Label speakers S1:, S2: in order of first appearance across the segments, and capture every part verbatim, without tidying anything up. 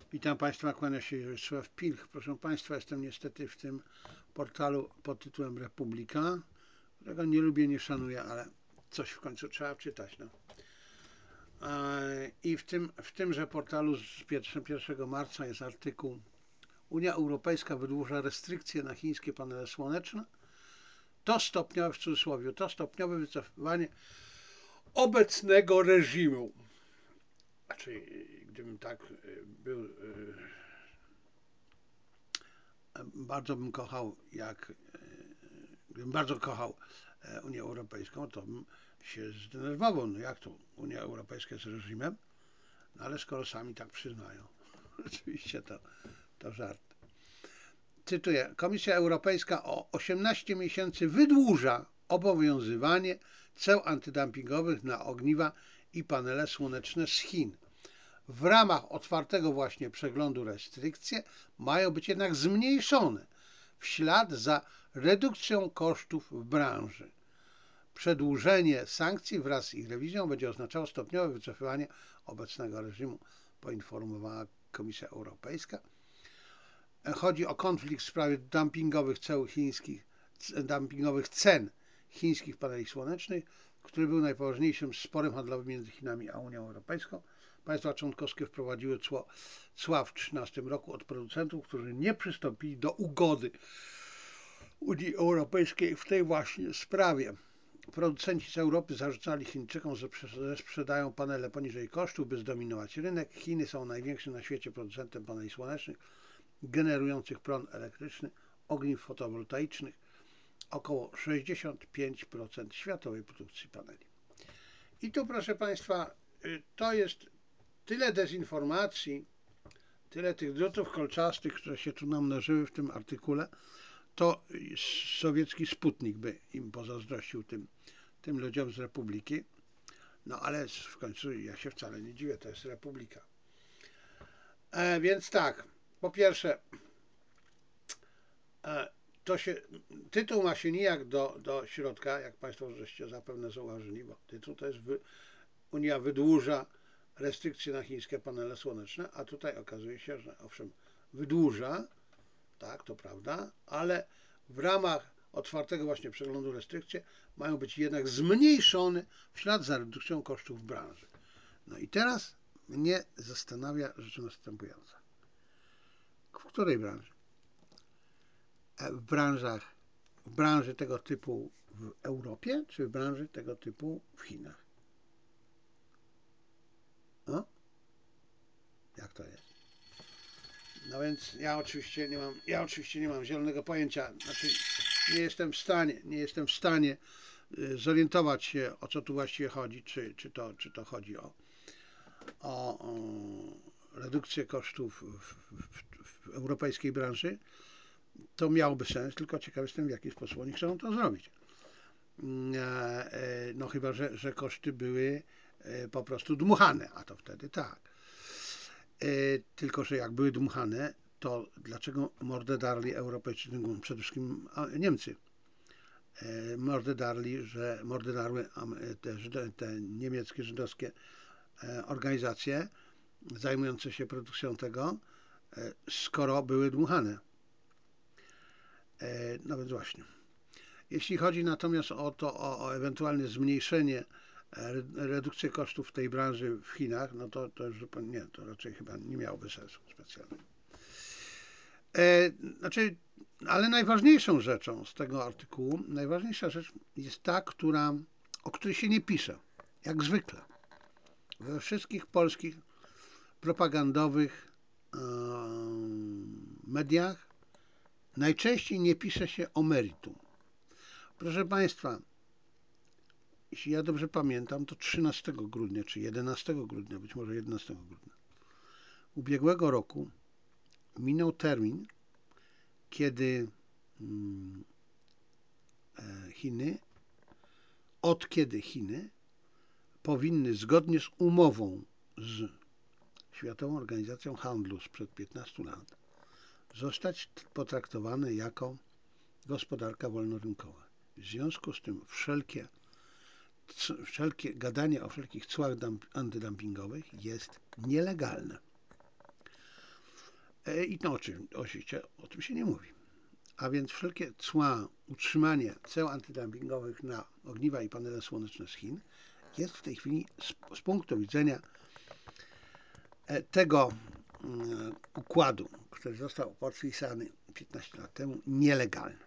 S1: Witam Państwa, kłania się Jarosław Pilch. Proszę Państwa, jestem niestety w tym portalu pod tytułem Republika, którego nie lubię, nie szanuję, ale coś w końcu trzeba czytać. No. I w, tym, w tymże portalu z pierwszego marca jest artykuł: Unia Europejska wydłuża restrykcje na chińskie panele słoneczne. To stopniowe, w cudzysłowie, to stopniowe wycofywanie obecnego reżimu. Znaczy, gdybym tak był, bardzo bym kochał, jak gdybym bardzo kochał Unię Europejską, to bym się zdenerwował. No jak to Unia Europejska jest reżimem? No ale skoro sami tak przyznają. Oczywiście to, to żart. Cytuję. Komisja Europejska o osiemnaście miesięcy wydłuża obowiązywanie ceł antydumpingowych na ogniwa i panele słoneczne z Chin. W ramach otwartego właśnie przeglądu restrykcje mają być jednak zmniejszone w ślad za redukcją kosztów w branży. Przedłużenie sankcji wraz z ich rewizją będzie oznaczało stopniowe wycofywanie obecnego reżimu, poinformowała Komisja Europejska. Chodzi o konflikt w sprawie dumpingowych ceł chińskich, dumpingowych cen chińskich paneli słonecznych, który był najpoważniejszym sporem handlowym między Chinami a Unią Europejską. Państwa członkowskie wprowadziły cło, cła w dwa tysiące trzynastym roku od producentów, którzy nie przystąpili do ugody Unii Europejskiej w tej właśnie sprawie. Producenci z Europy zarzucali Chińczykom, że sprzedają panele poniżej kosztów, by zdominować rynek. Chiny są największym na świecie producentem paneli słonecznych generujących prąd elektryczny, ogniw fotowoltaicznych, około sześćdziesiąt pięć procent światowej produkcji paneli. I tu, proszę Państwa, to jest tyle dezinformacji, tyle tych drutów kolczastych, które się tu namnożyły w tym artykule, to sowiecki Sputnik by im pozazdrościł tym, tym ludziom z Republiki. No ale w końcu ja się wcale nie dziwię, to jest Republika. E, więc tak, po pierwsze, e, to się, tytuł ma się nijak do, do środka, jak Państwo żeście zapewne zauważyli, bo tytuł to jest wy, Unia wydłuża restrykcje na chińskie panele słoneczne, a tutaj okazuje się, że owszem, wydłuża, tak, to prawda, ale w ramach otwartego właśnie przeglądu restrykcje mają być jednak zmniejszone w ślad za redukcją kosztów w branży. No i teraz mnie zastanawia rzecz następująca. W której branży? W branżach, w branży tego typu w Europie, czy w branży tego typu w Chinach? No? Jak to jest? No więc ja oczywiście nie mam, ja oczywiście nie mam zielonego pojęcia, znaczy nie jestem w stanie, nie jestem w stanie zorientować się, o co tu właściwie chodzi, czy, czy, to, czy to chodzi o, o, o redukcję kosztów w, w, w europejskiej branży. To miałoby sens, tylko ciekaw jestem, w jaki sposób oni chcą to zrobić. No chyba, że, że koszty były po prostu dmuchane, a to wtedy tak. Tylko, że jak były dmuchane, to dlaczego mordę darli Europejczycy, przede wszystkim Niemcy? Mordę darli, że mordę darły te, te niemieckie, żydowskie organizacje zajmujące się produkcją tego, skoro były dmuchane. No więc właśnie. Jeśli chodzi natomiast o to, o, o ewentualne zmniejszenie, redukcję kosztów w tej branży w Chinach, no to, to już zupełnie nie, to raczej chyba nie miałoby sensu specjalnego. E, znaczy, ale najważniejszą rzeczą z tego artykułu, najważniejsza rzecz jest ta, która, o której się nie pisze, jak zwykle. We wszystkich polskich propagandowych e, mediach najczęściej nie pisze się o meritum. Proszę Państwa, jeśli ja dobrze pamiętam, to trzynastego grudnia, czy jedenastego grudnia, być może jedenastego grudnia ubiegłego roku minął termin, kiedy Chiny, od kiedy Chiny powinny zgodnie z umową z Światową Organizacją Handlu sprzed piętnastu lat zostać potraktowane jako gospodarka wolnorynkowa. W związku z tym wszelkie, wszelkie gadanie o wszelkich cłach antydumpingowych jest nielegalne. I to oczywiście o tym się nie mówi. A więc wszelkie cła, utrzymanie ceł antydumpingowych na ogniwa i panele słoneczne z Chin jest w tej chwili z, z punktu widzenia tego układu, który został podpisany piętnaście lat temu, nielegalny.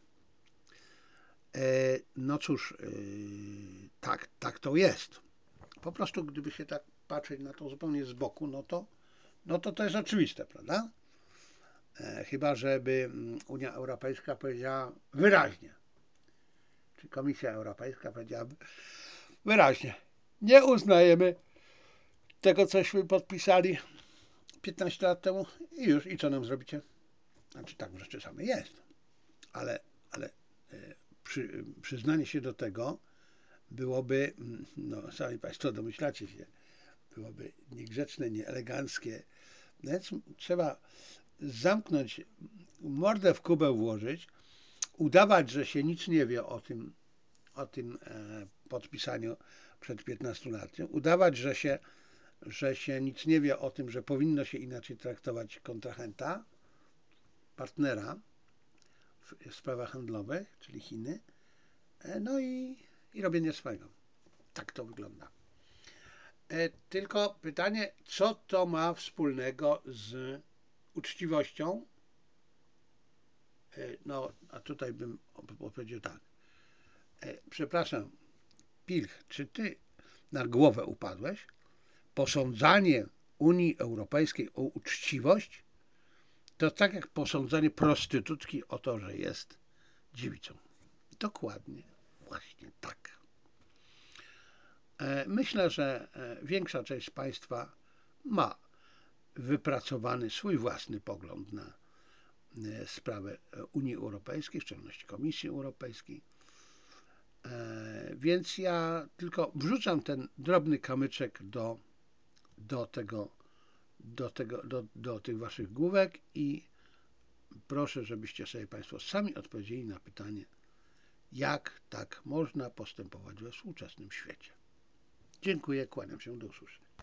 S1: No cóż, tak, tak to jest. Po prostu gdyby się tak patrzeć na to zupełnie z boku, no to no to, to jest oczywiste, prawda? Chyba żeby Unia Europejska powiedziała wyraźnie, czy Komisja Europejska powiedziałaby wyraźnie, nie uznajemy tego, cośmy podpisali piętnaście lat temu i już, i co nam zrobicie? Znaczy tak w rzeczy samej jest, ale, ale przy, przyznanie się do tego byłoby, no sami Państwo domyślacie się, byłoby niegrzeczne, nieeleganckie, więc trzeba zamknąć, mordę w kubę włożyć, udawać, że się nic nie wie o tym, o tym e, podpisaniu przed piętnastoma laty, udawać, że się, że się nic nie wie o tym, że powinno się inaczej traktować kontrahenta, partnera w sprawach handlowych, czyli Chiny, e, no i, i robienie swego. Tak to wygląda. E, tylko pytanie, co to ma wspólnego z uczciwością? No, a tutaj bym powiedział tak. Przepraszam, Pilch, czy ty na głowę upadłeś? Posądzanie Unii Europejskiej o uczciwość to tak jak posądzanie prostytutki o to, że jest dziewicą. Dokładnie, właśnie tak. Myślę, że większa część Państwa ma wypracowany swój własny pogląd na sprawę Unii Europejskiej, w szczególności Komisji Europejskiej. Więc ja tylko wrzucam ten drobny kamyczek do, do, tego, do, tego, do, do tych waszych główek i proszę, żebyście sobie Państwo sami odpowiedzieli na pytanie, jak tak można postępować we współczesnym świecie. Dziękuję, kłaniam się, do usłyszenia.